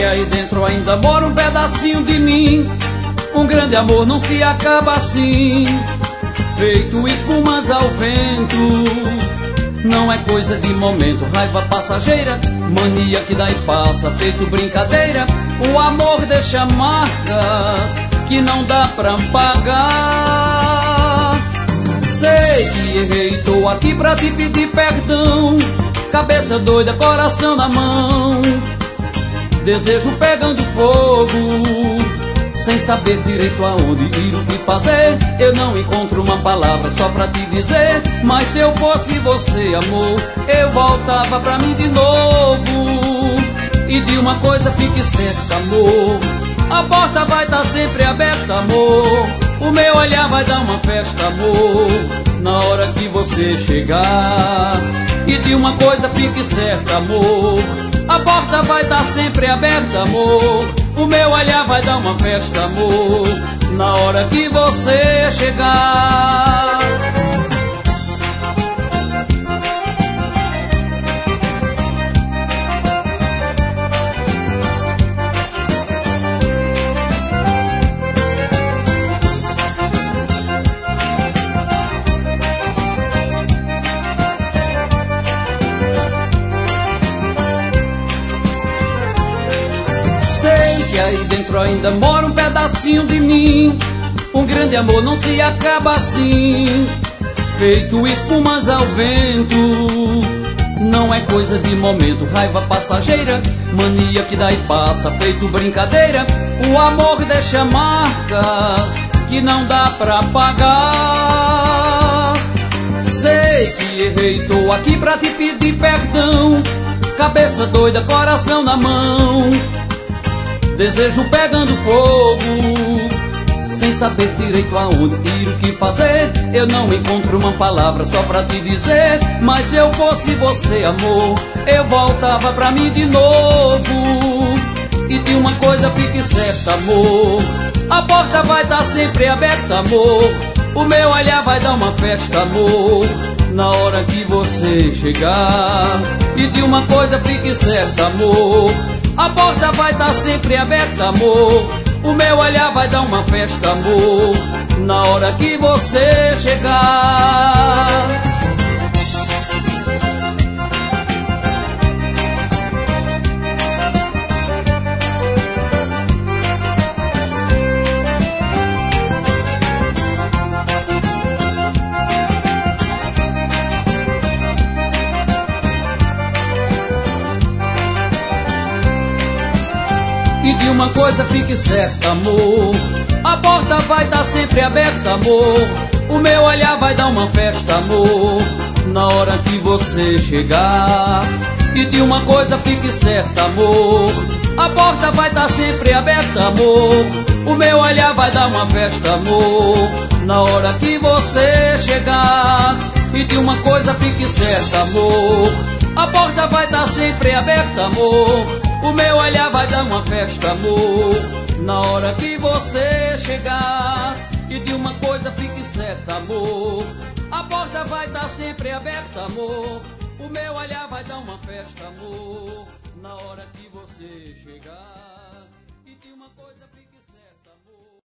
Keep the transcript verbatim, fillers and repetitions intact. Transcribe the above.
aí dentro ainda mora um pedacinho de mim. Um grande amor não se acaba assim, feito espumas ao vento. Não é coisa de momento, raiva passageira, mania que dá e passa, feito brincadeira. O amor deixa marcas que não dá pra pagar. Sei que errei, tô aqui pra te pedir perdão. Cabeça doida, coração na mão, desejo pegando fogo, sem saber direito aonde ir, o que fazer. Eu não encontro uma palavra só pra te dizer, mas se eu fosse você, amor, eu voltava pra mim de novo. E de uma coisa fique certa, amor, a porta vai estar sempre aberta, amor. O meu olhar vai dar uma festa, amor, na hora que você chegar. E de uma coisa fique certa, amor, a porta vai estar sempre aberta, amor. O meu olhar vai dar uma festa, amor, na hora que você chegar. Sei que aí dentro ainda mora um pedacinho de mim. Um grande amor não se acaba assim, feito espumas ao vento. Não é coisa de momento, raiva passageira, mania que dá e passa, feito brincadeira. O amor deixa marcas que não dá pra pagar. Sei que errei, tô aqui pra te pedir perdão. Cabeça doida, coração na mão, desejo pegando fogo, sem saber direito aonde ir, o que fazer. Eu não encontro uma palavra só pra te dizer, mas se eu fosse você, amor, eu voltava pra mim de novo. E de uma coisa fique certa, amor, a porta vai estar sempre aberta, amor. O meu olhar vai dar uma festa, amor, na hora que você chegar. E de uma coisa fique certa, amor, a porta vai estar sempre aberta, amor. O meu olhar vai dar uma festa, amor, na hora que você chegar. E de uma coisa fique certa, amor, a porta vai estar sempre aberta, amor. O meu olhar vai dar uma festa, amor, na hora que você chegar. E de uma coisa fique certa, amor, a porta vai estar sempre aberta, amor. O meu olhar vai dar uma festa, amor, na hora que você chegar. E de uma coisa fique certa, amor, a porta vai estar sempre aberta, amor. O meu olhar vai dar uma festa, amor, na hora que você chegar. E de uma coisa fique certa, amor, a porta vai estar sempre aberta, amor. O meu olhar vai dar uma festa, amor, na hora que você chegar. E de uma coisa fique certa, amor.